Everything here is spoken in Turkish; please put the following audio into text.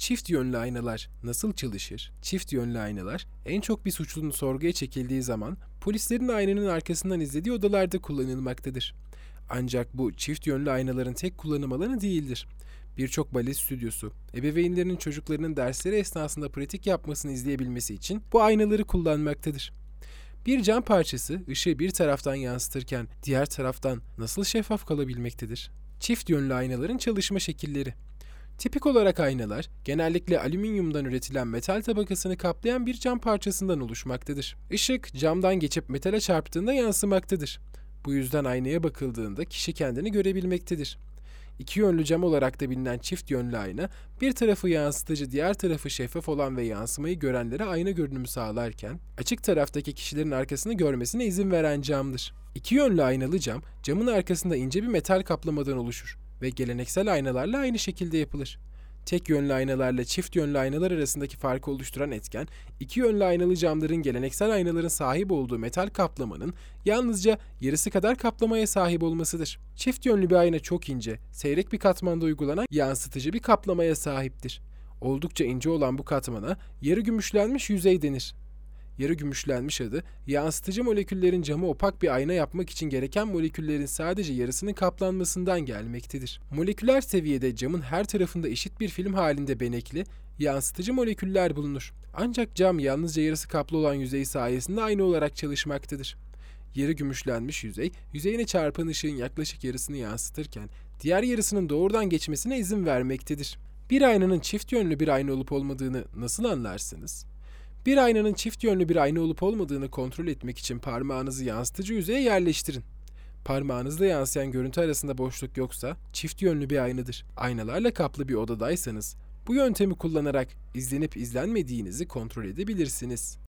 Çift yönlü aynalar nasıl çalışır? Çift yönlü aynalar en çok bir suçlunun sorguya çekildiği zaman polislerin aynanın arkasından izlediği odalarda kullanılmaktadır. Ancak bu çift yönlü aynaların tek kullanım alanı değildir. Birçok bale stüdyosu, ebeveynlerinin çocuklarının dersleri esnasında pratik yapmasını izleyebilmesi için bu aynaları kullanmaktadır. Bir cam parçası ışığı bir taraftan yansıtırken diğer taraftan nasıl şeffaf kalabilmektedir? Çift yönlü aynaların çalışma şekilleri. Tipik olarak aynalar, genellikle alüminyumdan üretilen metal tabakasını kaplayan bir cam parçasından oluşmaktadır. Işık, camdan geçip metale çarptığında yansımaktadır. Bu yüzden aynaya bakıldığında kişi kendini görebilmektedir. İki yönlü cam olarak da bilinen çift yönlü ayna, bir tarafı yansıtıcı, diğer tarafı şeffaf olan ve yansımayı görenlere ayna görünümü sağlarken, açık taraftaki kişilerin arkasını görmesine izin veren camdır. İki yönlü aynalı cam, camın arkasında ince bir metal kaplamadan oluşur ve geleneksel aynalarla aynı şekilde yapılır. Tek yönlü aynalarla çift yönlü aynalar arasındaki farkı oluşturan etken, iki yönlü aynalı camların geleneksel aynaların sahip olduğu metal kaplamanın yalnızca yarısı kadar kaplamaya sahip olmasıdır. Çift yönlü bir ayna çok ince, seyrek bir katmanda uygulanan yansıtıcı bir kaplamaya sahiptir. Oldukça ince olan bu katmana yarı gümüşlenmiş yüzey denir. Yarı gümüşlenmiş adı, yansıtıcı moleküllerin camı opak bir ayna yapmak için gereken moleküllerin sadece yarısının kaplanmasından gelmektedir. Moleküler seviyede camın her tarafında eşit bir film halinde benekli, yansıtıcı moleküller bulunur. Ancak cam yalnızca yarısı kaplı olan yüzey sayesinde ayna olarak çalışmaktadır. Yarı gümüşlenmiş yüzey, yüzeyine çarpan ışığın yaklaşık yarısını yansıtırken, diğer yarısının doğrudan geçmesine izin vermektedir. Bir aynanın çift yönlü bir ayna olup olmadığını nasıl anlarsınız? Bir aynanın çift yönlü bir ayna olup olmadığını kontrol etmek için parmağınızı yansıtıcı yüzeye yerleştirin. Parmağınızla yansıyan görüntü arasında boşluk yoksa çift yönlü bir aynadır. Aynalarla kaplı bir odadaysanız bu yöntemi kullanarak izlenip izlenmediğinizi kontrol edebilirsiniz.